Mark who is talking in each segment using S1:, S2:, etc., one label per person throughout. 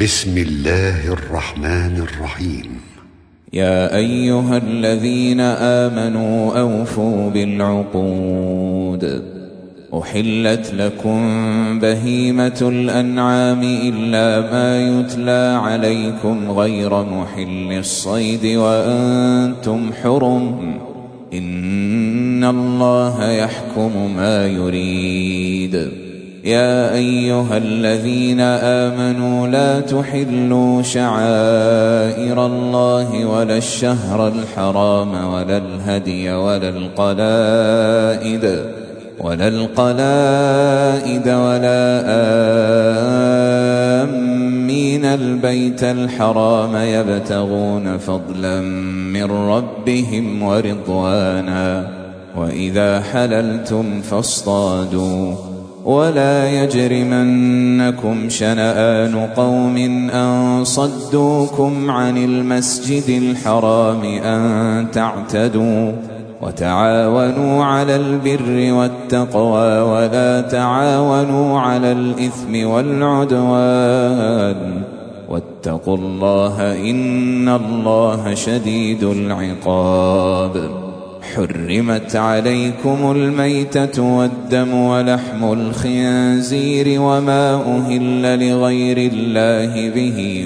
S1: بسم الله الرحمن الرحيم.
S2: يا أيها الذين آمنوا أوفوا بالعقود. أحلت لكم بهيمة الأنعام إلا ما يتلى عليكم غير محل الصيد وأنتم حرم، إن الله يحكم ما يريد. يا أيها الذين آمنوا لا تحلوا شعائر الله ولا الشهر الحرام ولا الهدي ولا القلائد ولا آمين البيت الحرام يبتغون فضلا من ربهم ورضوانا، وإذا حللتم فاصطادوا، ولا يجرمنكم شنآن قوم أن صدوكم عن المسجد الحرام أن تعتدوا، وتعاونوا على البر والتقوى ولا تعاونوا على الإثم والعدوان، واتقوا الله إن الله شديد العقاب. حرمت عليكم الميتة والدم ولحم الخنزير وما أهل لغير الله به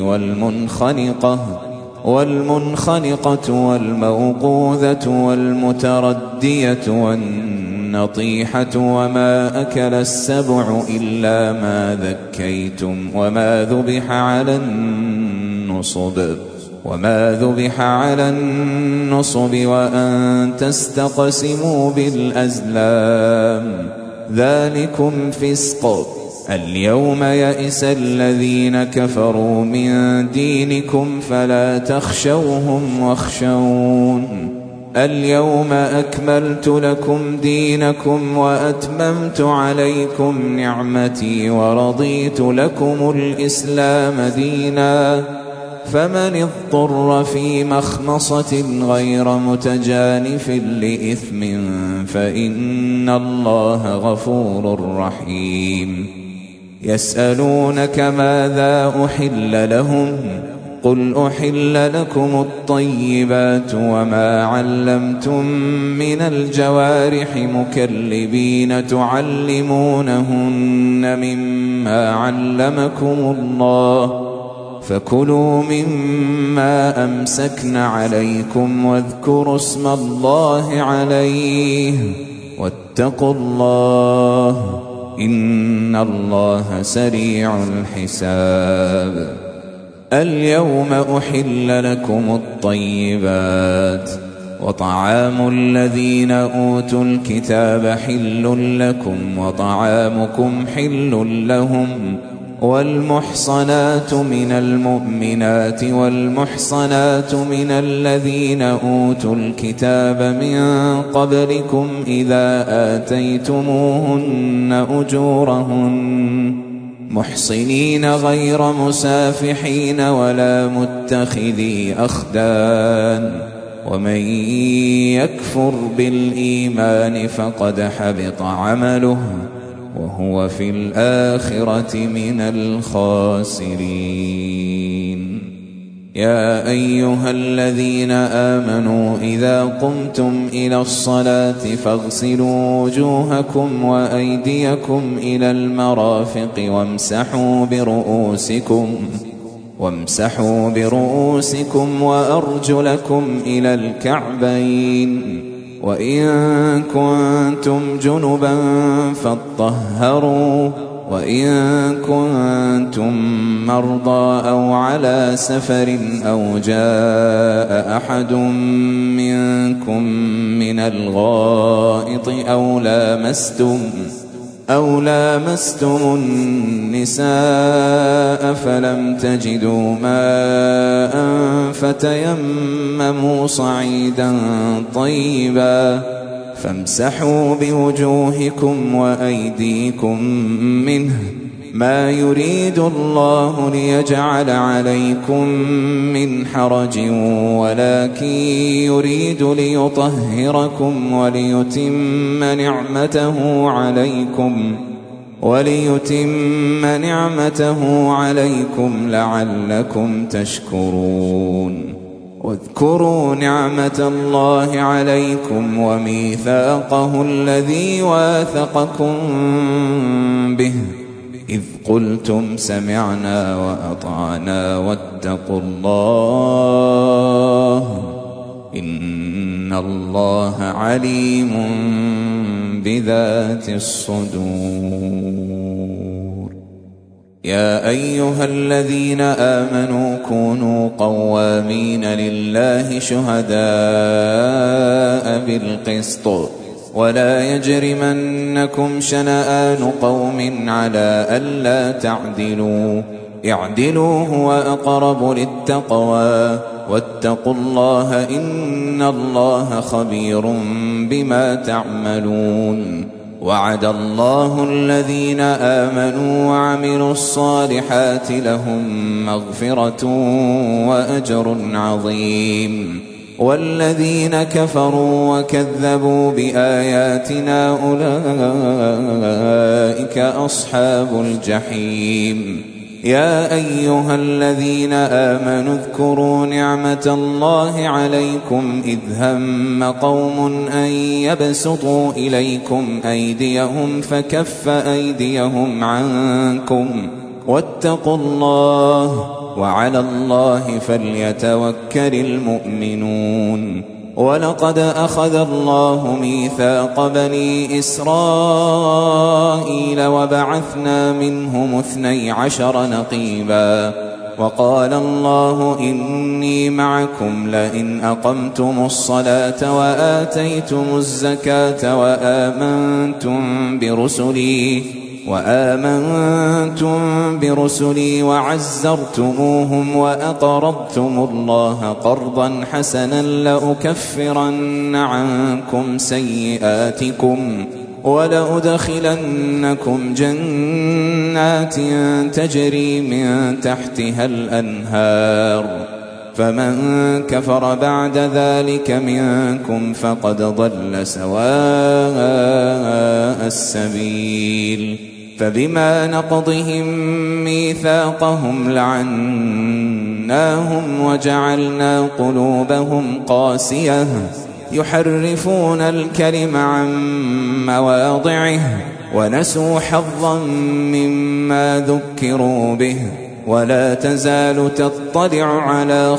S2: والمنخنقة والموقوذة والمتردية والنطيحة وما أكل السبع إلا ما ذكيتم وما ذبح على النصب وأن تستقسموا بالأزلام، ذلكم فسق. اليوم يئس الذين كفروا من دينكم فلا تخشوهم واخشون. اليوم أكملت لكم دينكم وأتممت عليكم نعمتي ورضيت لكم الإسلام دينا، فمن اضطر في مخمصة غير متجانف لإثم فإن الله غفور رحيم. يسألونك ماذا أحل لهم؟ قل أحل لكم الطيبات وما علمتم من الجوارح مكلبين تعلمونهن مما علمكم الله، فكلوا مما أمسكن عليكم واذكروا اسم الله عليه واتقوا الله إن الله سريع الحساب. اليوم أحل لكم الطيبات، وطعام الذين أوتوا الكتاب حل لكم وطعامكم حل لهم، والمحصنات من المؤمنات والمحصنات من الذين أوتوا الكتاب من قبلكم إذا آتيتموهن أجورهن محصنين غير مسافحين ولا متخذي أخدان، ومن يكفر بالإيمان فقد حبط عمله وهو في الآخرة من الخاسرين. يا أيها الذين آمنوا إذا قمتم إلى الصلاة فاغسلوا وجوهكم وأيديكم إلى المرافق وامسحوا برؤوسكم وأرجلكم إلى الكعبين، وإن كنتم جنبا فاطهروا، وإن كنتم مرضى أو على سفر أو جاء أحد منكم من الغائط أو لامستم النساء فلم تجدوا ماء فتيمموا صعيدا طيبا فامسحوا بوجوهكم وأيديكم منه، ما يريد الله ليجعل عليكم من حرج ولكن يريد ليطهركم وليتم نعمته عليكم وليتم نعمته عليكم لعلكم تشكرون. واذكروا نعمة الله عليكم وميثاقه الذي واثقكم به إذ قلتم سمعنا وأطعنا واتقوا الله إن الله عليم بذات الصدور. يا أيها الذين آمنوا كونوا قوامين لله شهداء بالقسط ولا يجرمنكم شنآن قوم على ألا تعدلوا اعدلوا هو أقرب للتقوى واتقوا الله إن الله خبير بما تعملون. وعد الله الذين آمنوا وعملوا الصالحات لهم مغفرة وأجر عظيم. والذين كفروا وكذبوا بآياتنا أولئك أصحاب الجحيم. يا أيها الذين آمنوا اذكروا نعمة الله عليكم إذ هم قوم أن يبسطوا إليكم أيديهم فكف أيديهم عنكم واتقوا الله وعلى الله فليتوكل المؤمنون. ولقد أخذ الله ميثاق بني إسرائيل وبعثنا منهم 12 نقيبا وقال الله إني معكم لئن أقمتم الصلاة وآتيتم الزكاة وآمنتم برسلي وعزرتموهم وأقرضتم الله قرضا حسنا لأكفرن عنكم سيئاتكم ولأدخلنكم جنات تجري من تحتها الأنهار فمن كفر بعد ذلك منكم فقد ضل سواء السبيل. فبما نقضهم ميثاقهم لعناهم وجعلنا قلوبهم قاسية يحرفون الكلم عن مواضعه ونسوا حظا مما ذكروا به ولا تزال تطلع على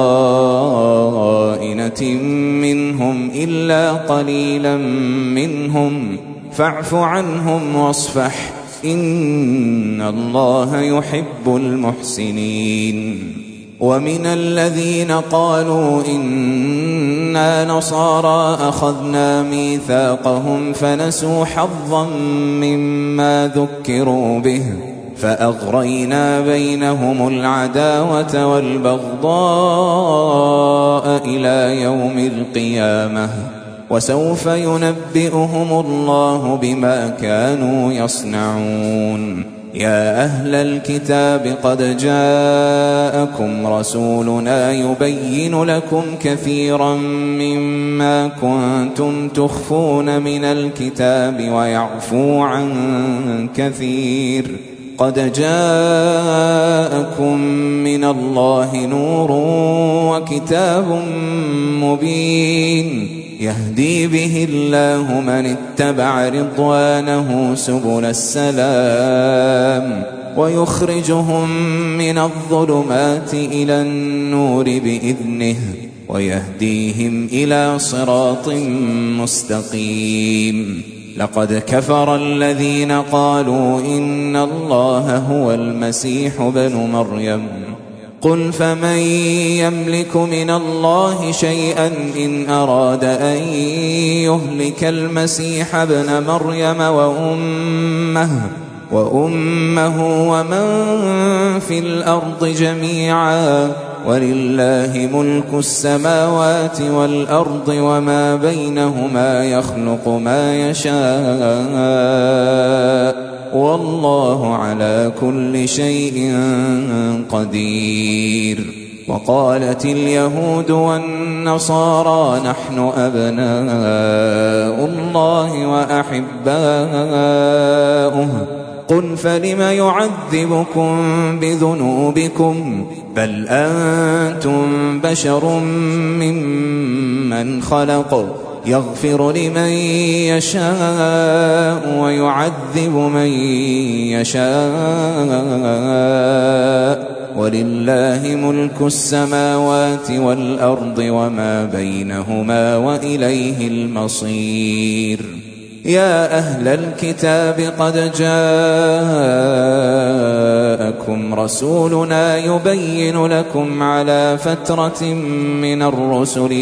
S2: خائنة منهم إلا قليلا منهم فاعف عنهم واصفح إن الله يحب المحسنين. ومن الذين قالوا إنا نصارى أخذنا ميثاقهم فنسوا حظا مما ذكروا به فأغرينا بينهم العداوة والبغضاء إلى يوم القيامة وسوف ينبئهم الله بما كانوا يصنعون. يا أهل الكتاب قد جاءكم رسولنا يبين لكم كثيرا مما كنتم تخفون من الكتاب ويعفو عن كثير قد جاءكم من الله نور وكتاب مبين يهدي به الله من اتبع رضوانه سبل السلام ويخرجهم من الظلمات إلى النور بإذنه ويهديهم إلى صراط مستقيم. لقد كفر الذين قالوا إن الله هو المسيح ابن مريم قل فمن يملك من الله شيئا إن أراد أن يهلك المسيح ابن مريم وأمه ومن في الأرض جميعا ولله ملك السماوات والأرض وما بينهما يخلق ما يشاء والله على كل شيء قدير. وقالت اليهود والنصارى نحن أبناء الله وأحباؤه قل فلم يعذبكم بذنوبكم بل أنتم بشر ممن خلق يغفر لمن يشاء ويعذب من يشاء ولله ملك السماوات والأرض وما بينهما وإليه المصير. يا أهل الكتاب قد جاءكم رسولنا يبين لكم على فترة من الرسل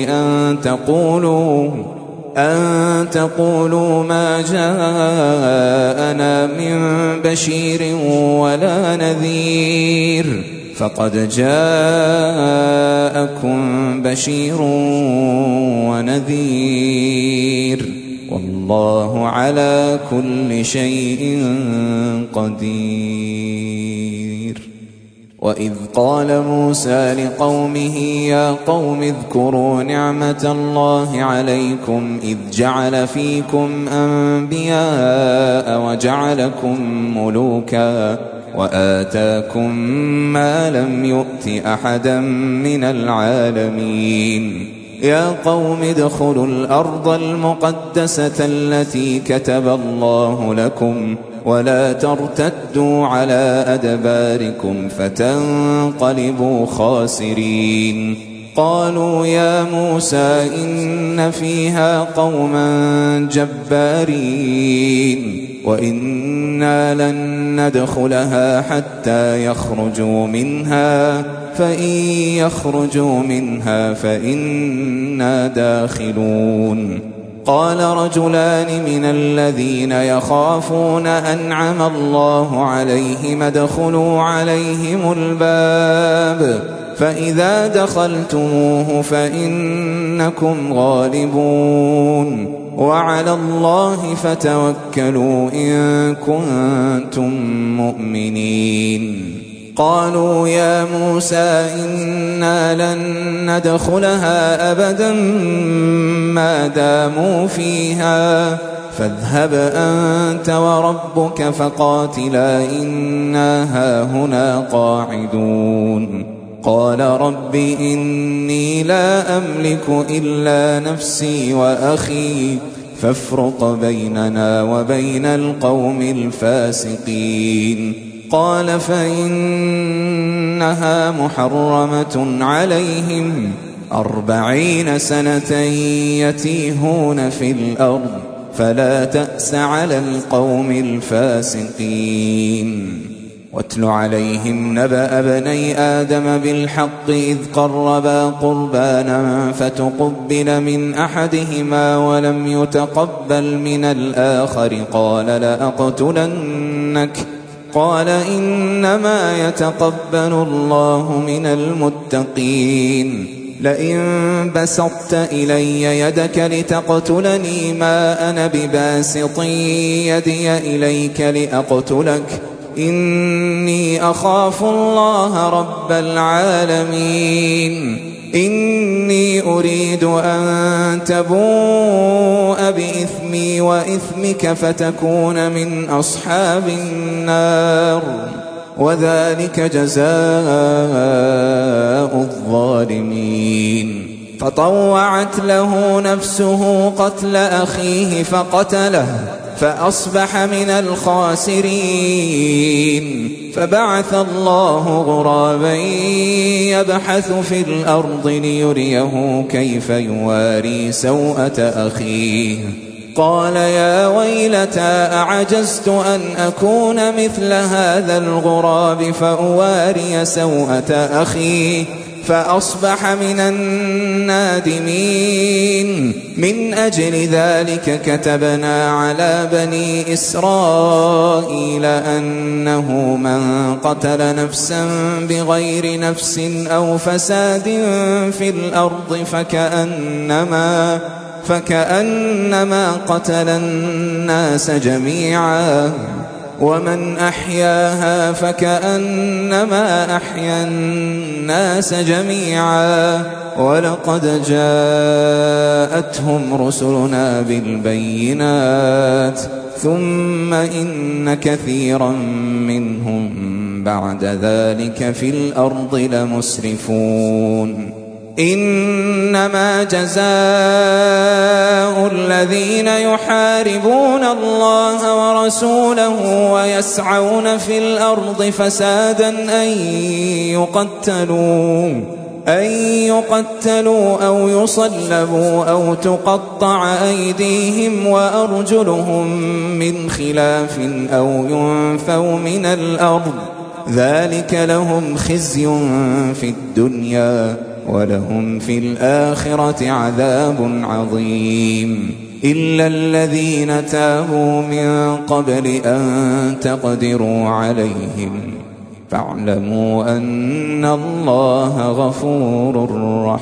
S2: أن تقولوا ما جاءنا من بشير ولا نذير فقد جاءكم بشير ونذير والله على كل شيء قدير. وإذ قال موسى لقومه يا قوم اذكروا نعمة الله عليكم إذ جعل فيكم أنبياء وجعلكم ملوكا وآتاكم ما لم يؤت أحدا من العالمين. يا قوم ادخلوا الأرض المقدسة التي كتب الله لكم ولا ترتدوا على أدباركم فتنقلبوا خاسرين. قالوا يا موسى إن فيها قوما جبارين وإنا لن ندخلها حتى يخرجوا منها فإن يخرجوا منها فإنا داخلون. قال رجلان من الذين يخافون أنعم الله عليهم ادخلوا عليهم الباب فإذا دخلتموه فإنكم غالبون وعلى الله فتوكلوا إن كنتم مؤمنين. قالوا يا موسى إنا لن ندخلها أبدا ما داموا فيها فاذهب أنت وربك فقاتلا إنا هاهنا قاعدون. قال رب إني لا أملك إلا نفسي وأخي فافرق بيننا وبين القوم الفاسقين. قال فإنها محرمة عليهم 40 سنة يتيهون في الأرض فلا تأس على القوم الفاسقين. واتل عليهم نبأ ابني آدم بالحق إذ قربا قربانا فتقبل من أحدهما ولم يتقبل من الآخر قال لأقتلنك قال إنما يتقبل الله من المتقين. لئن بسطت إلي يدك لتقتلني ما أنا بباسط يدي إليك لأقتلك إني أخاف الله رب العالمين. إني أريد أن تبوء بإثمي وإثمك فتكون من أصحاب النار وذلك جزاء الظالمين. فطوعت له نفسه قتل أخيه فقتله فأصبح من الخاسرين. فبعث الله غرابا يبحث في الأرض ليريه كيف يواري سوءة أخيه قال يا ويلتى أعجزت أن أكون مثل هذا الغراب فأواري سوءة أخي فأصبح من النادمين. من أجل ذلك كتبنا على بني إسرائيل أنه من قتل نفسا بغير نفس أو فساد في الأرض فكأنما قتل الناس جميعا ومن أحياها فكأنما أحيا الناس جميعا ولقد جاءتهم رسلنا بالبينات ثم إن كثيرا منهم بعد ذلك في الأرض لمسرفون إنما جزاء الذين يحاربون الله ورسوله ويسعون في الأرض فسادا أن يقتلوا أو يصلبوا أو تقطع أيديهم وأرجلهم من خلاف أو ينفوا من الأرض ذلك لهم خزي في الدنيا ولهم في الآخرة عذاب عظيم إلا الذين تابوا من قبل أن تقدروا عليهم فاعلموا أن الله غفور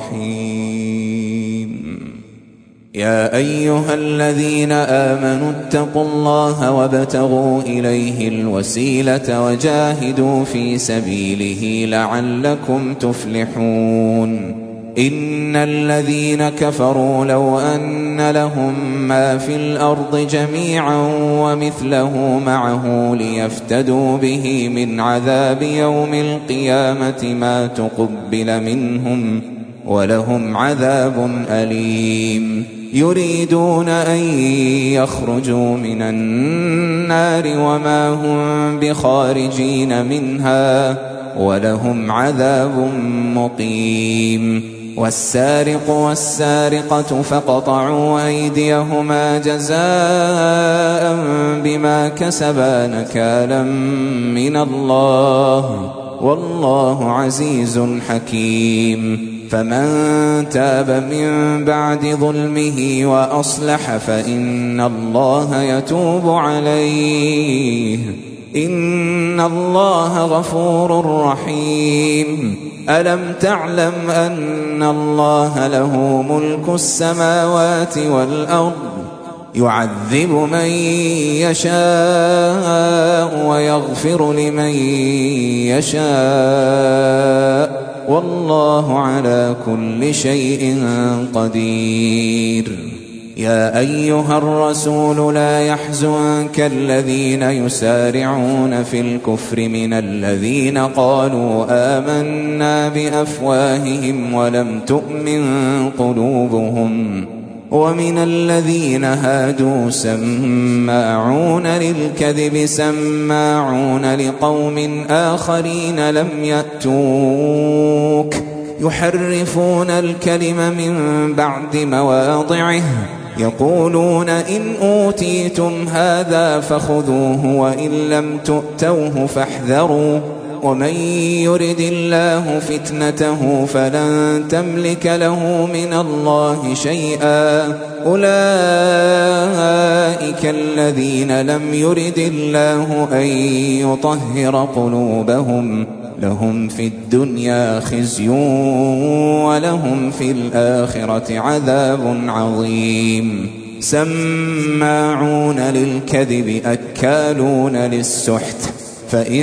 S2: رحيم يا أيها الذين آمنوا اتقوا الله وابتغوا إليه الوسيلة وجاهدوا في سبيله لعلكم تفلحون إن الذين كفروا لو أن لهم ما في الأرض جميعا ومثله معه ليفتدوا به من عذاب يوم القيامة ما تقبل منهم ولهم عذاب أليم يريدون أن يخرجوا من النار وما هم بخارجين منها ولهم عذاب مقيم والسارق والسارقة فاقطعوا أيديهما جزاء بما كسبا نكالا من الله والله عزيز حكيم فمن تاب من بعد ظلمه وأصلح فإن الله يتوب عليه إن الله غفور رحيم ألم تعلم أن الله له ملك السماوات والأرض يعذب من يشاء ويغفر لمن يشاء والله على كل شيء قدير يا أيها الرسول لا يحزنك الذين يسارعون في الكفر من الذين قالوا آمنا بأفواههم ولم تؤمن قلوبهم ومن الذين هادوا سماعون للكذب سماعون لقوم آخرين لم يأتوك يحرفون الكلم من بعد مواضعه يقولون إن أوتيتم هذا فخذوه وإن لم تؤتوه فاحذروا ومن يرد الله فتنته فلن تملك له من الله شيئا أولئك الذين لم يرد الله أن يطهر قلوبهم لهم في الدنيا خزي ولهم في الآخرة عذاب عظيم سماعون للكذب أكالون للسحت فإن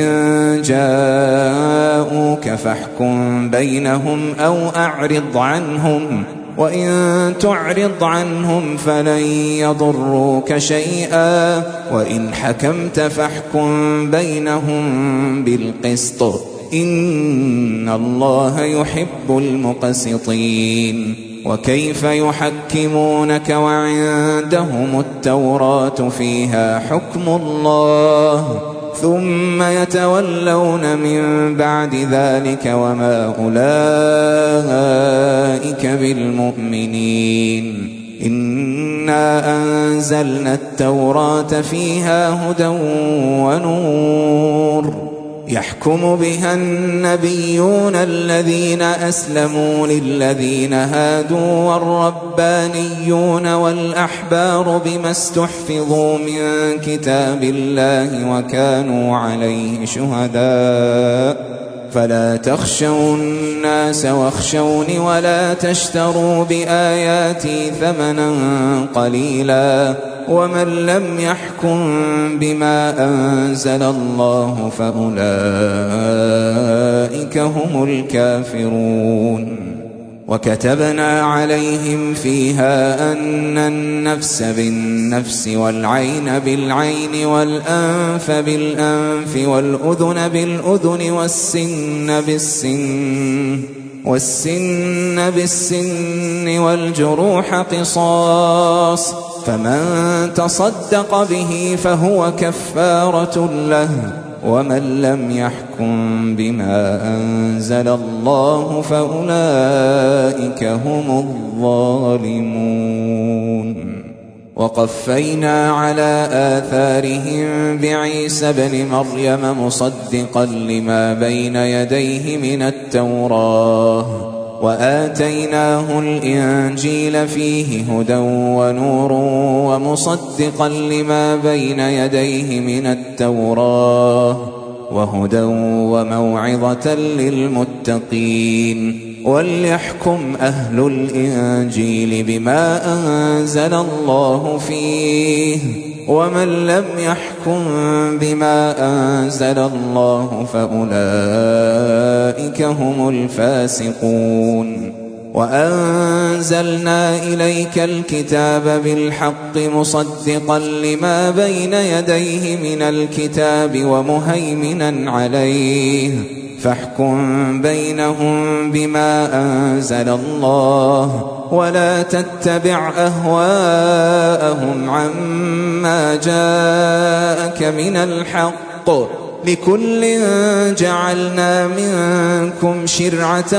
S2: جاءوك فاحكم بينهم أو أعرض عنهم وإن تعرض عنهم فلن يضروك شيئا وإن حكمت فاحكم بينهم بالقسط إن الله يحب المقسطين وكيف يحكمونك وعندهم التوراة فيها حكم الله ثم يتولون من بعد ذلك وما أولئك بالمؤمنين إنا أنزلنا التوراة فيها هدى ونور يحكم بها النبيون الذين أسلموا للذين هادوا والربانيون والأحبار بما استحفظوا من كتاب الله وكانوا عليه شهداء فلا تخشوا الناس واخشوني ولا تشتروا بآياتي ثمنا قليلا ومن لم يحكم بما أنزل الله فأولئك هم الكافرون. وكتبنا عليهم فيها أن النفس بالنفس والعين بالعين والأنف بالأنف والأذن بالأذن والسن بالسن والجروح قصاص، فمن تصدق به فهو كفارة له، ومن لم يحكم بما أنزل الله فأولئك هم الظالمون. وقفينا على آثارهم بعيسى ابن مريم مصدقا لما بين يديه من التوراة، وآتيناه الإنجيل فيه هدى ونور ومصدقا لما بين يديه من التوراة وهدى وموعظة للمتقين. وليحكم أهل الإنجيل بما أنزل الله فيه، ومن لم يحكم بما أنزل الله فأولئك هم الفاسقون. وأنزلنا إليك الكتاب بالحق مصدقا لما بين يديه من الكتاب ومهيمنا عليه، فاحكم بينهم بما أنزل الله، ولا تتبع أهواءهم عما جاءك من الحق، لكل جعلنا منكم شرعة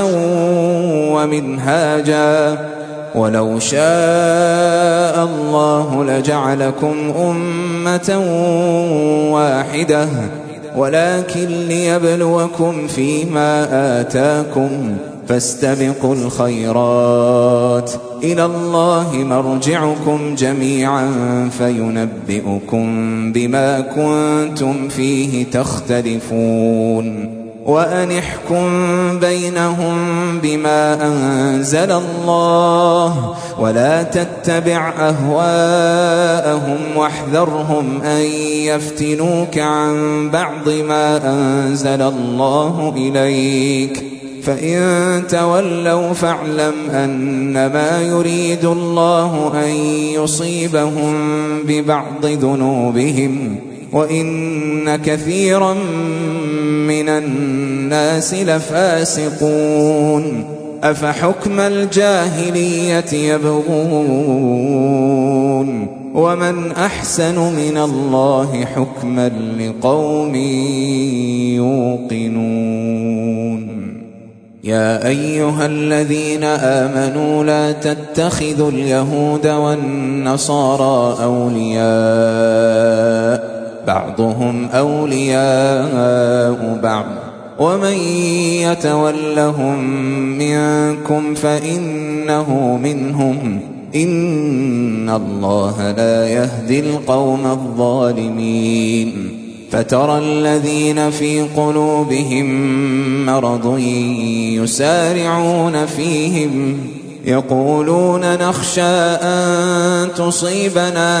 S2: ومنهاجا، ولو شاء الله لجعلكم أمة واحدة، ولكن ليبلوكم فيما آتاكم، فاستبقوا الخيرات، إلى الله مرجعكم جميعا فينبئكم بما كنتم فيه تختلفون. وأن احكم بينهم بما أنزل الله، ولا تتبع أهواءهم، واحذرهم أن يفتنوك عن بعض ما أنزل الله إليك، فإن تولوا فاعلم أنما يريد الله أن يصيبهم ببعض ذنوبهم، وإن كثيرا من الناس لفاسقون. أفحكم الجاهلية يبغون، ومن أحسن من الله حكما لقوم يوقنون. يا أيها الذين آمنوا لا تتخذوا اليهود والنصارى أولياء، بعضهم أولياء بعض، ومن يتولهم منكم فإنه منهم، إن الله لا يهدي القوم الظالمين. فترى الذين في قلوبهم مرض يسارعون فيهم، يقولون نخشى أن تصيبنا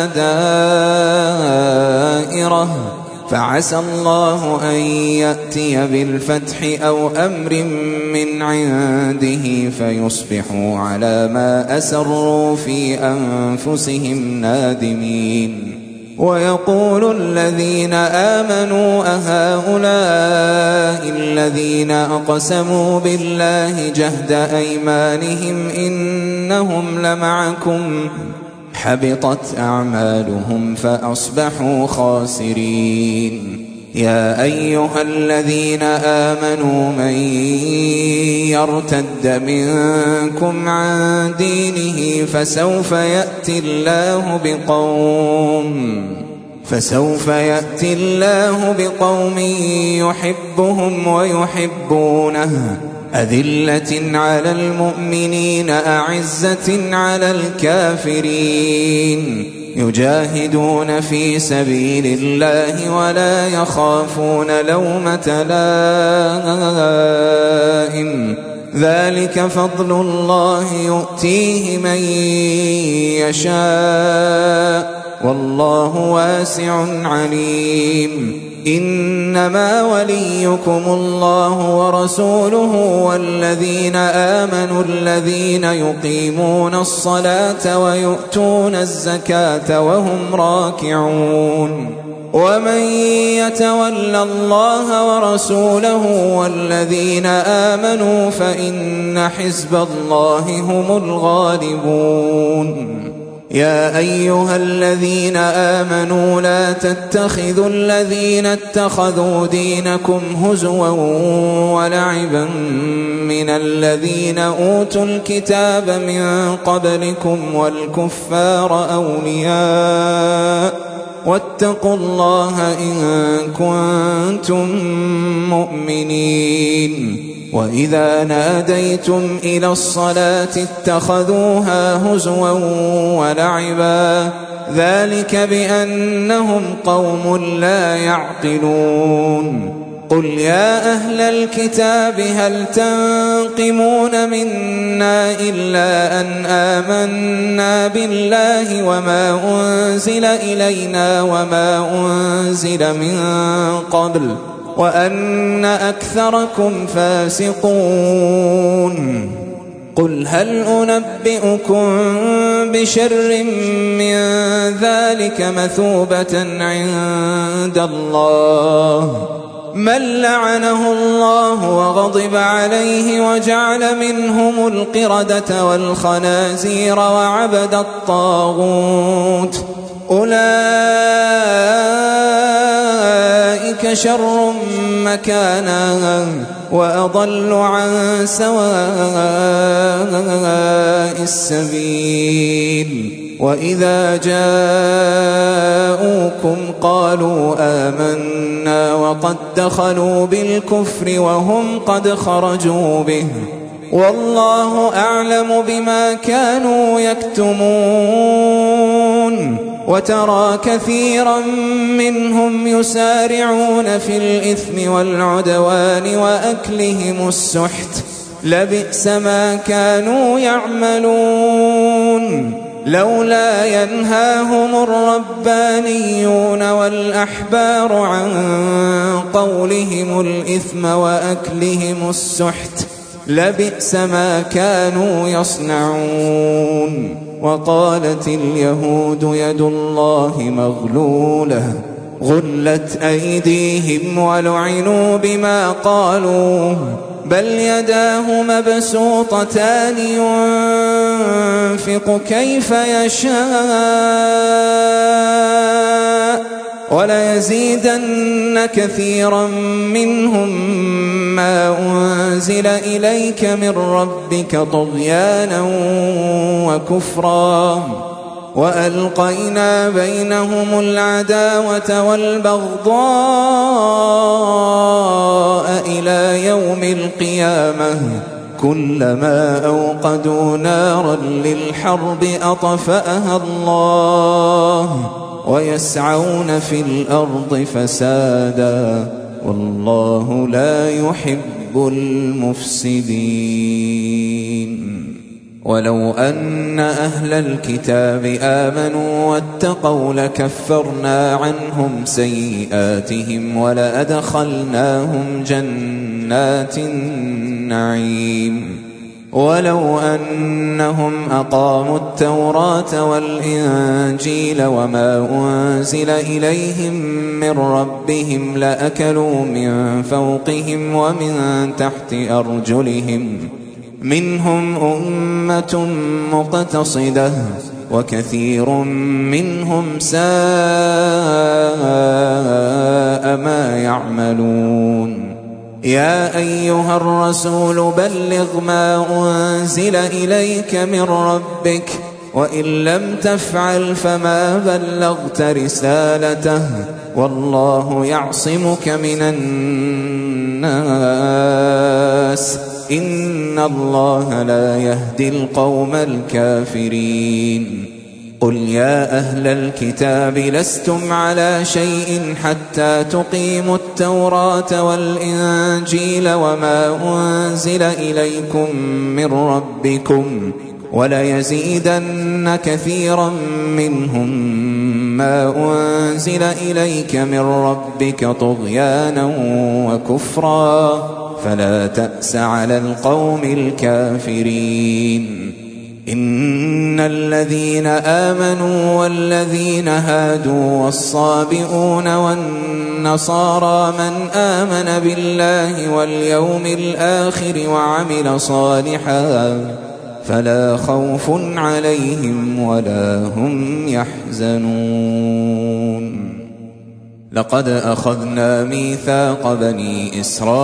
S2: دائرة، فعسى الله أن يأتي بالفتح أو أمر من عنده فيصبحوا على ما أسروا في أنفسهم نادمين. ويقول الذين آمنوا أهؤلاء الذين أقسموا بالله جهد أيمانهم إنهم لمعكم، حبطت أعمالهم فأصبحوا خاسرين. يا أيها الذين آمنوا من يرتد منكم عن دينه فسوف يأتي الله بقوم يحبهم ويحبونه، أذلة على المؤمنين أعزة على الكافرين، يجاهدون في سبيل الله ولا يخافون لومة لائم، ذلك فضل الله يؤتيه من يشاء، والله واسع عليم. إنما وليكم الله ورسوله والذين آمنوا الذين يقيمون الصلاة ويؤتون الزكاة وهم راكعون. ومن يتول الله ورسوله والذين آمنوا فإن حزب الله هم الغالبون. يا أيها الذين آمنوا لا تتخذوا الذين اتخذوا دينكم هزوا ولعبا من الذين أوتوا الكتاب من قبلكم والكفار أولياء واتقوا الله إن كنتم مؤمنين. وإذا ناديتم إلى الصلاة اتخذوها هزوا ولعبا ذلك بأنهم قوم لا يعقلون. قل يا أهل الكتاب هل تنقمون منا إلا أن آمنا بالله وما أنزل إلينا وما أنزل من قبل وأن أكثركم فاسقون. قل هل أنبئكم بشر من ذلك مثوبة عند الله من لعنه الله وغضب عليه وجعل منهم القردة والخنازير وعبد الطاغوت أولئك شر مكانا وأضل عن سواء السبيل. وإذا جاءوكم قالوا آمنا وقد دخلوا بالكفر وهم قد خرجوا به والله أعلم بما كانوا يكتمون. وترى كثيرا منهم يسارعون في الإثم والعدوان وأكلهم السحت لبئس ما كانوا يعملون. لولا ينهاهم الربانيون والأحبار عن قولهم الإثم وأكلهم السحت لبئس ما كانوا يصنعون. وقالت اليهود يد الله مغلولة غلت أيديهم ولعنوا بما قالوا بل يداه مبسوطتان ينفق كيف يشاء وليزيدن كثيرا منهم ما أنزل إليك من ربك طغيانا وكفرا وألقينا بينهم العداوة والبغضاء إلى يوم القيامة كلما أوقدوا نارا للحرب أطفأها الله ويسعون في الأرض فسادا والله لا يحب المفسدين. ولو أن أهل الكتاب آمنوا واتقوا لكفرنا عنهم سيئاتهم ولأدخلناهم جنات النعيم. ولو أنهم أقاموا التوراة والإنجيل وما أنزل إليهم من ربهم لأكلوا من فوقهم ومن تحت أرجلهم منهم أمة مقتصدة وكثير منهم ساء ما يعملون. يا أيها الرسول بلغ ما أنزل إليك من ربك وإن لم تفعل فما بلغت رسالته والله يعصمك من الناس إن الله لا يهدي القوم الكافرين. قل يا أهل الكتاب لستم على شيء حتى تقيموا التوراة والإنجيل وما أنزل إليكم من ربكم وليزيدن كثيرا منهم مما أنزل إليك من ربك طغيانا وكفرا فلا تأس على القوم الكافرين. إن الذين آمنوا والذين هادوا والصابئون والنصارى من آمن بالله واليوم الآخر وعمل صالحا فلا خوف عليهم ولا هم يحزنون. لقد أخذنا ميثاق بني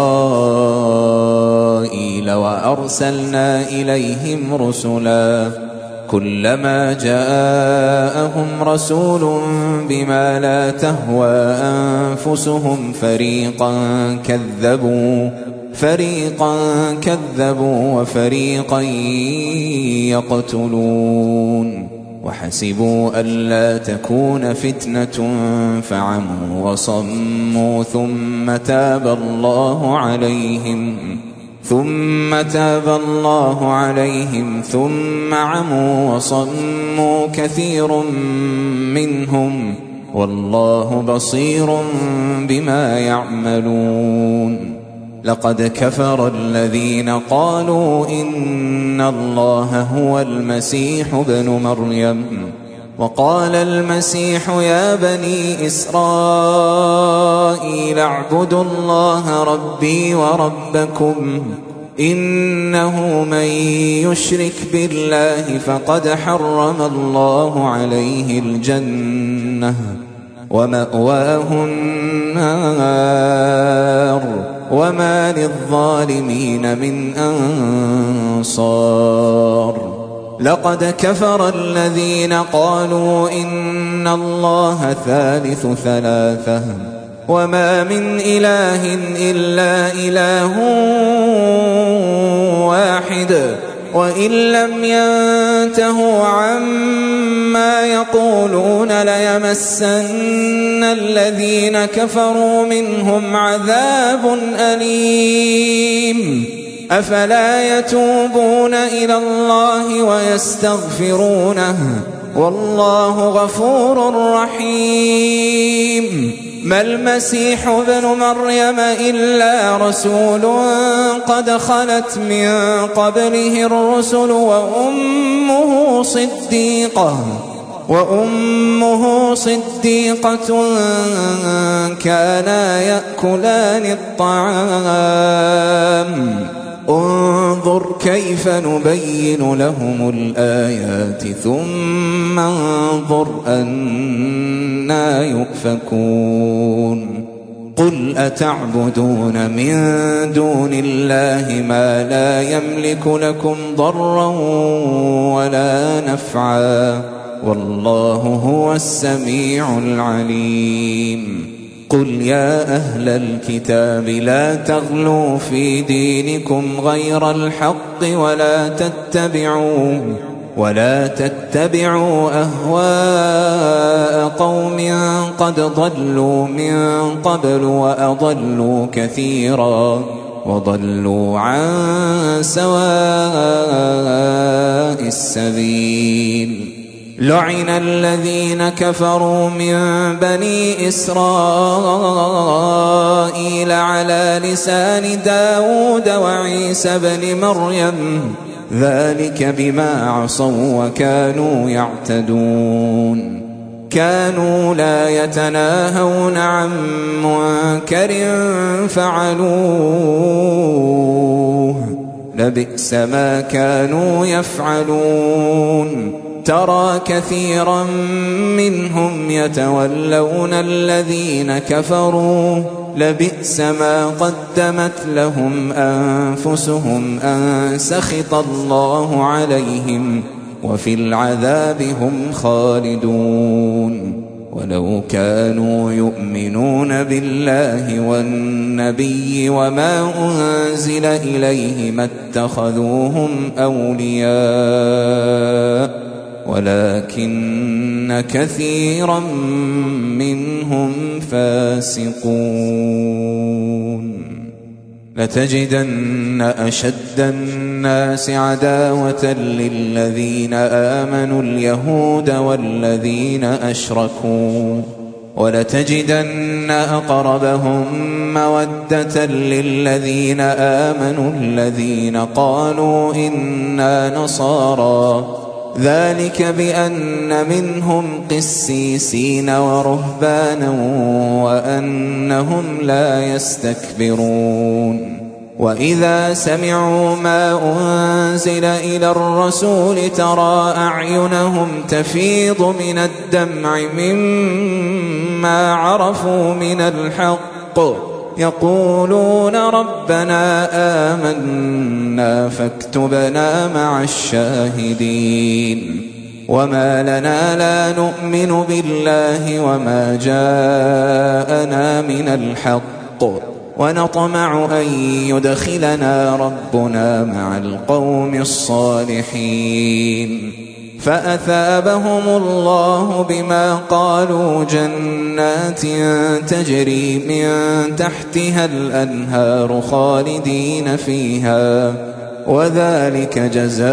S2: إسرائيل وأرسلنا إليهم رسلا كلما جاءهم رسول بما لا تهوى أنفسهم فريقا كذبوا وفريقا يقتلون وحسبوا ألا تكون فتنة فعموا وصموا ثم تاب الله عليهم ثم عموا وصموا كثير منهم والله بصير بما يعملون. لقد كفر الذين قالوا إن الله هو المسيح ابن مريم وقال المسيح يا بني إسرائيل اعبدوا الله ربي وربكم إنه من يشرك بالله فقد حرم الله عليه الجنة ومأواه النار وما للظالمين من أنصار. لقد كفر الذين قالوا إن الله ثالث ثلاثة وما من إله إلا إله واحد وإن لم ينتهوا عما يقولون ليمسن الذين كفروا منهم عذاب أليم. أفلا يتوبون إلى الله ويستغفرونه والله غفور رحيم. ما المسيح ابن مريم إلا رسول قد خلت من قبله الرسل وأمه صديقة كانا يأكلان الطعام انظر كيف نبين لهم الآيات ثم انظر أنا يؤفكون. قل أتعبدون من دون الله ما لا يملك لكم ضرا ولا نفعا والله هو السميع العليم. قل يا أهل الكتاب لا تغلوا في دينكم غير الحق ولا تتبعوا أهواء قوم قد ضلوا من قبل وأضلوا كثيرا وضلوا عن سواء السبيل. لعن الذين كفروا من بني إسرائيل على لسان داود وعيسى بن مريم ذلك بما عصوا وكانوا يعتدون. كانوا لا يتناهون عن منكر فعلوه لبئس ما كانوا يفعلون. ترى كثيرا منهم يتولون الذين كفروا لبئس ما قدمت لهم أنفسهم أن سخط الله عليهم وفي العذاب هم خالدون. ولو كانوا يؤمنون بالله والنبي وما أنزل إليه ما اتخذوهم أولياء ولكن كثيرا منهم فاسقون. لتجدن أشد الناس عداوة للذين آمنوا اليهود والذين أشركوا ولتجدن أقربهم مودة للذين آمنوا الذين قالوا إنا نصارى ذلك بأن منهم قسيسين ورهبانا وأنهم لا يستكبرون وإذا سمعوا ما أنزل إلى الرسول ترى أعينهم تفيض من الدمع مما عرفوا من الحق يقولون ربنا آمنا فاكتبنا مع الشاهدين وما لنا لا نؤمن بالله وما جاءنا من الحق ونطمع أن يدخلنا ربنا مع القوم الصالحين فأثابهم الله بما قالوا جنات تجري من تحتها الأنهار خالدين فيها وذلك جزاء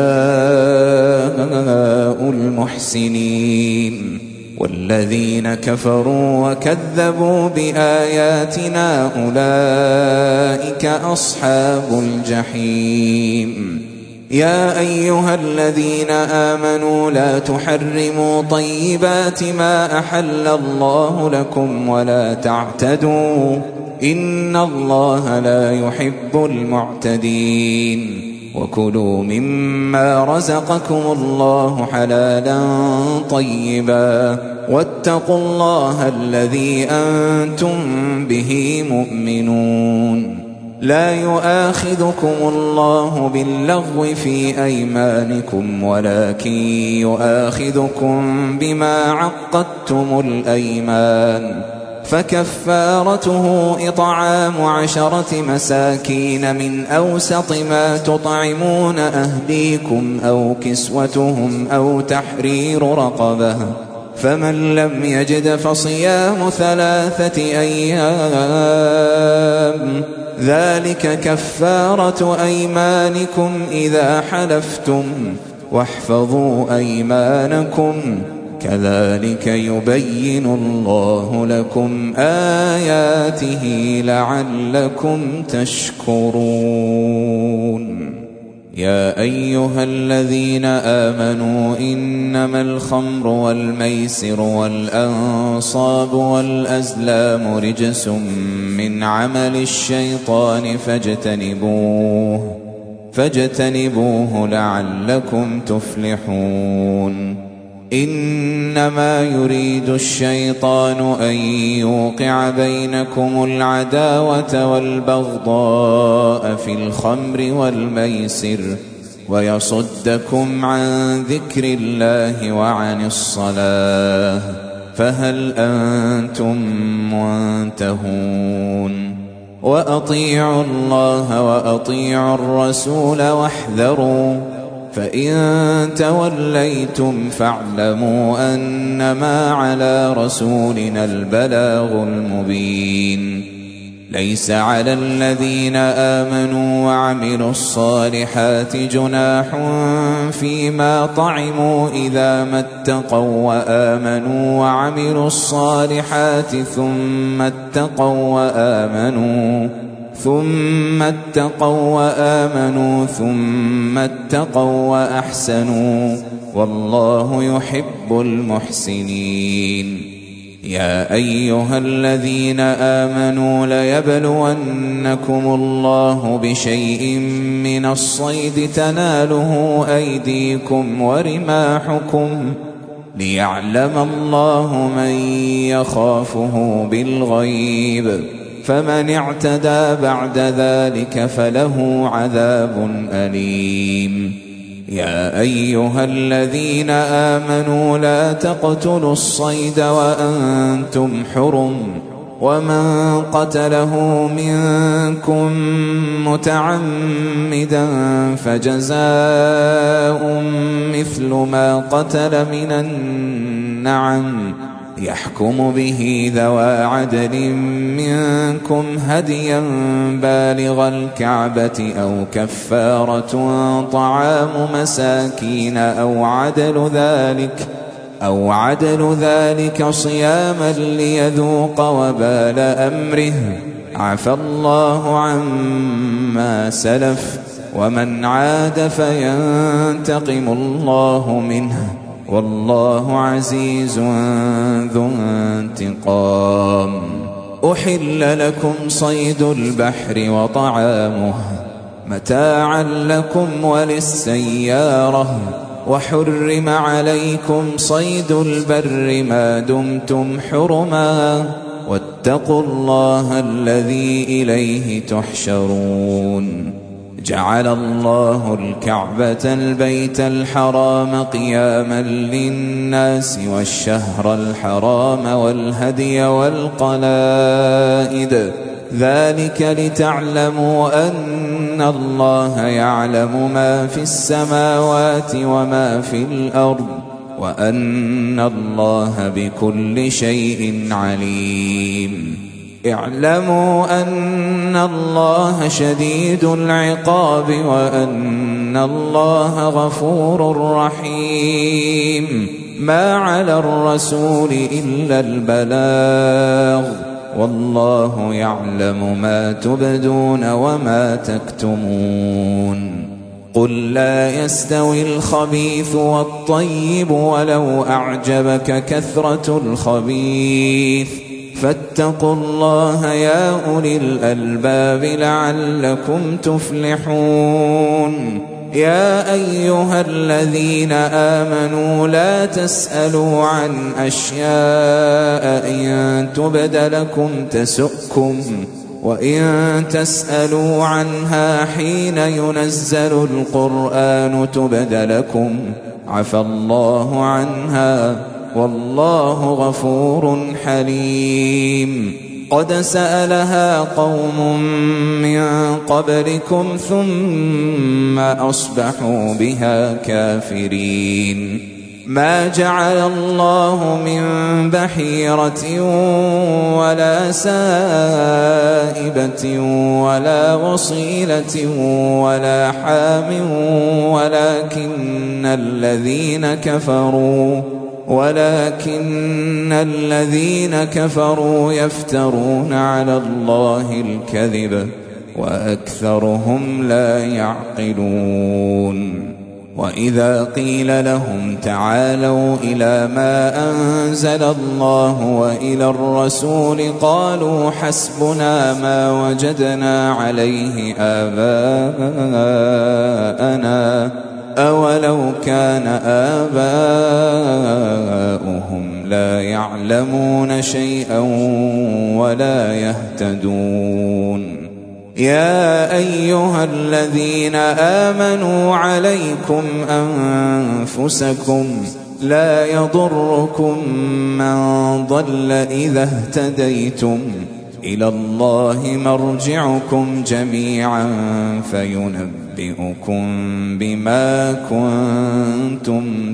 S2: المحسنين والذين كفروا وكذبوا بآياتنا أولئك أصحاب الجحيم يا أيها الذين آمنوا لا تحرموا طيبات ما أحل الله لكم ولا تعتدوا إن الله لا يحب المعتدين وكلوا مما رزقكم الله حلالا طيبا واتقوا الله الذي أنتم به مؤمنون لا يؤاخذكم الله باللغو في أيمانكم ولكن يؤاخذكم بما عقدتم الأيمان فكفارته إطعام 10 مساكين من أوسط ما تطعمون أهليكم أو كسوتهم أو تحرير رقبة فمن لم يجد فصيام 3 أيام ذلك كفارة أيمانكم إذا حلفتم واحفظوا أيمانكم كذلك يبين الله لكم آياته لعلكم تشكرون يا أيها الذين آمنوا إنما الخمر والميسر والأنصاب والأزلام رجس من عمل الشيطان فاجتنبوه لعلكم تفلحون إنما يريد الشيطان أن يوقع بينكم العداوة والبغضاء في الخمر والميسر ويصدكم عن ذكر الله وعن الصلاة فهل أنتم منتهون وأطيعوا الله وأطيعوا الرسول واحذروا فإن توليتم فاعلموا أنما على رسولنا البلاغ المبين ليس على الذين آمنوا وعملوا الصالحات جناح فيما طعموا إذا ما اتقوا وآمنوا وعملوا الصالحات ثم اتقوا وآمنوا ثم اتقوا وأحسنوا والله يحب المحسنين يا أيها الذين آمنوا ليبلونكم الله بشيء من الصيد تناله أيديكم ورماحكم ليعلم الله من يخافه بالغيب فمن اعتدى بعد ذلك فله عذاب أليم يا أيها الذين آمنوا لا تقتلوا الصيد وأنتم حرم ومن قتله منكم متعمدا فجزاء مثل ما قتل من النعم يحكم به ذوى عدل منكم هديا بالغ الكعبة أو كفارة طعام مساكين أو عدل ذلك صياما ليذوق وبال أمره. عفى الله عما سلف ومن عاد فينتقم الله منه والله عزيز ذو انتقام. أحل لكم صيد البحر وطعامه متاعا لكم وللسيارة وحرم عليكم صيد البر ما دمتم حرما واتقوا الله الذي إليه تحشرون. جعل الله الكعبة البيت الحرام قياما للناس والشهر الحرام والهدي والقلائد ذلك لتعلموا أن الله يعلم ما في السماوات وما في الأرض وأن الله بكل شيء عليم. اعلموا أن الله شديد العقاب وأن الله غفور رحيم. ما على الرسول إلا البلاغ والله يعلم ما تبدون وما تكتمون. قل لا يستوي الخبيث والطيب ولو أعجبك كثرة الخبيث فاتقوا الله يا أولي الألباب لعلكم تفلحون. يا أيها الذين آمنوا لا تسألوا عن أشياء إن تبد لكم تسؤكم وإن تسألوا عنها حين ينزل القرآن تبد لكم عفى الله عنها والله غفور حليم. قد سألها قوم من قبلكم ثم أصبحوا بها كافرين. ما جعل الله من بحيرة ولا سائبة ولا وصيلة ولا حام ولكن الذين كفروا يفترون على الله الكذب وأكثرهم لا يعقلون. وإذا قيل لهم تعالوا إلى ما أنزل الله وإلى الرسول قالوا حسبنا ما وجدنا عليه آباءنا أولو كان آباؤهم لا يعلمون شيئا ولا يهتدون. يا أيها الذين آمنوا عليكم أنفسكم لا يضركم من ضل إذا اهتديتم إلى الله مرجعكم جميعا فينبئكم بما كنتم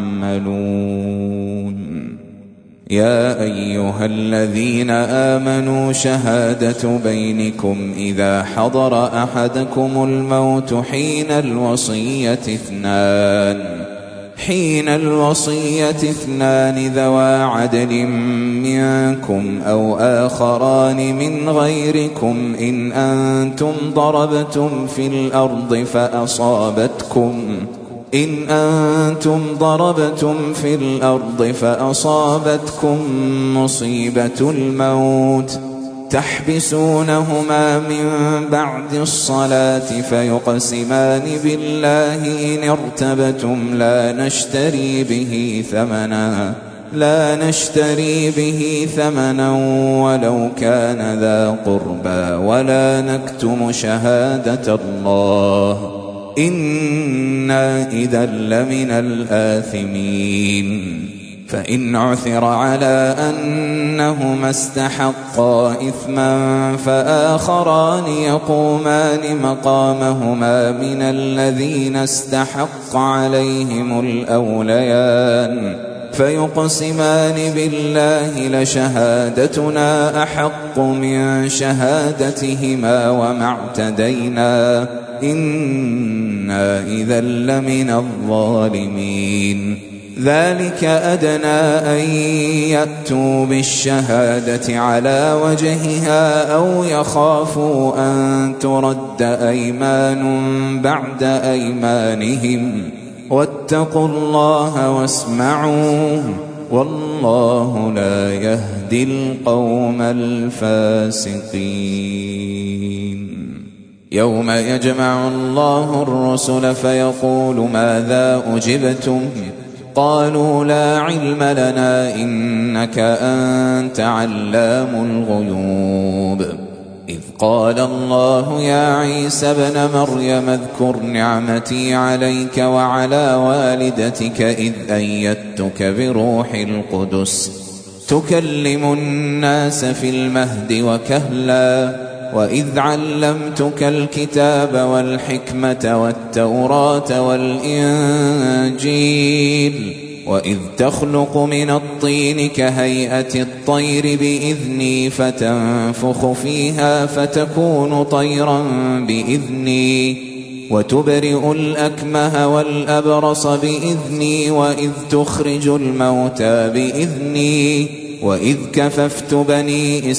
S2: تعملون. يا أيها الذين آمنوا شهادة بينكم إذا حضر أحدكم الموت حين الوصية اثنان ذوى عدل منكم أو آخران من غيركم إن أنتم ضربتم في الأرض فأصابتكم مصيبة الموت تحبسونهما من بعد الصلاة فيقسمان بالله إن ارتبتم لا نشتري به ثمنا ولو كان ذا قربى ولا نكتم شهادة الله إنا إذا لمن الآثمين. فإن عثر على أنهما استحقا إثما فآخران يقومان مقامهما من الذين استحق عليهم الأوليان فيقسمان بالله لشهادتنا أحق من شهادتهما وما اعتدينا إنا إذا لمن الظالمين. ذلك أدنى أن يأتوا بالشهادة على وجهها أو يخافوا أن ترد أيمان بعد أيمانهم واتقوا الله واسمعوا والله لا يهدي القوم الفاسقين. يوم يجمع الله الرسل فيقول ماذا أجبتم قالوا لا علم لنا إنك أنت علام الغيوب. إذ قال الله يا عيسى ابن مريم اذكر نعمتي عليك وعلى والدتك إذ أيدتك بروح القدس تكلم الناس في المهد وكهلا وإذ علمتك الكتاب والحكمة والتوراة والإنجيل وإذ تخلق من الطين كهيئة الطير بإذني فتنفخ فيها فتكون طيرا بإذني وتبرئ الأكمه والأبرص بإذني وإذ تخرج الموتى بإذني وإذ كففت بني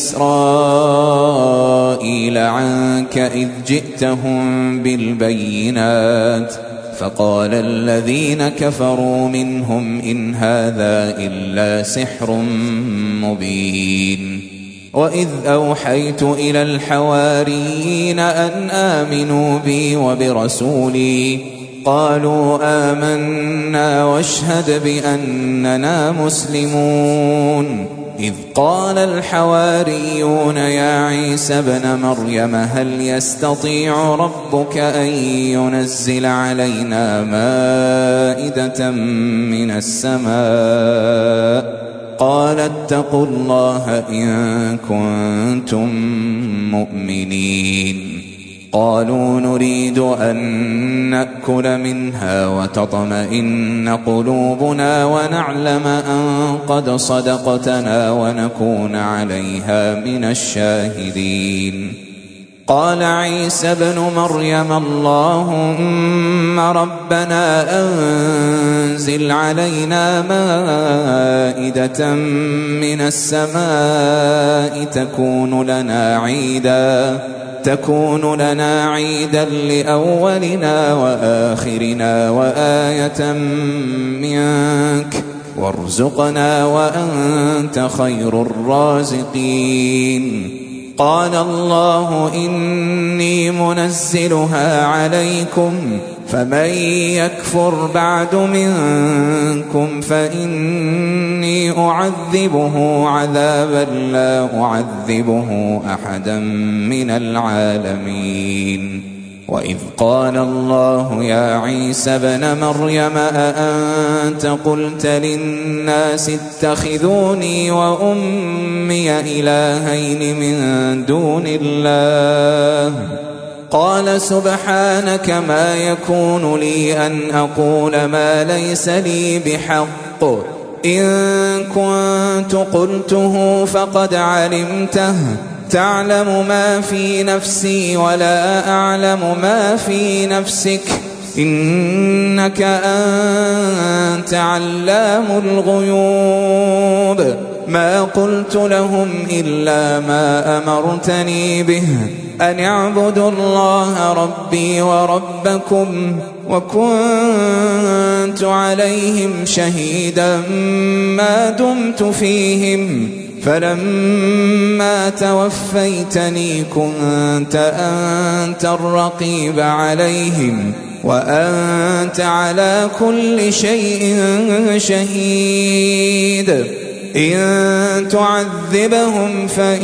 S2: إسرائيل عنك إذ جئتهم بالبينات فقال الذين كفروا منهم إن هذا إلا سحر مبين. وإذ أوحيت إلى الحواريين أن آمنوا بي وبرسولي قالوا آمنا واشهد بأننا مسلمون. إذ قال الحواريون يا عيسى ابن مريم هل يستطيع ربك أن ينزل علينا مائدة من السماء قال اتقوا الله إن كنتم مؤمنين. قالوا نريد أن نأكل منها وتطمئن قلوبنا ونعلم أن قد صدقتنا ونكون عليها من الشاهدين. قال عيسى ابن مريم اللهم ربنا أنزل علينا مائدة من السماء تكون لنا عيدا لأولنا وآخرنا وآية منك وارزقنا وأنت خير الرازقين. قال الله إني منزلها عليكم فمن يكفر بعد منكم فإني أعذبه عذابا لا أعذبه أحدا من العالمين. وإذ قال الله يا عيسى ابن مريم أأنت قلت للناس اتخذوني وأمي إلهين من دون الله قال سبحانك ما يكون لي أن أقول ما ليس لي بحق إن كنت قلته فقد علمته تعلم ما في نفسي ولا أعلم ما في نفسك إنك أنت علام الغيوب. ما قلت لهم إلا ما أمرتني به أن اعبدوا الله ربي وربكم وكنت عليهم شهيدا ما دمت فيهم فلما توفيتني كنت أنت الرقيب عليهم وأنت على كل شيء شهيد. إن تعذبهم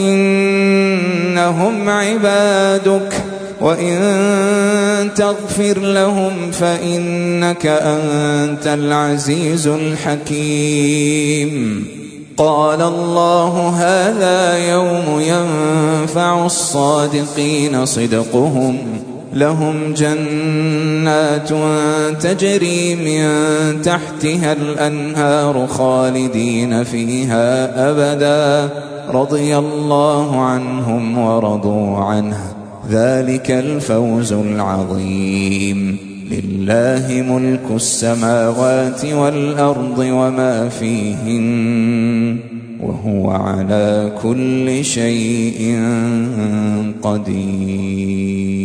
S2: فإنهم عبادك وإن تغفر لهم فإنك أنت العزيز الحكيم. قال الله هذا يوم ينفع الصادقين صدقهم لهم جنات تجري من تحتها الأنهار خالدين فيها أبدا رضي الله عنهم ورضوا عنه ذلك الفوز العظيم لله ملك السماوات والأرض وما فيهن وهو على كل شيء قدير.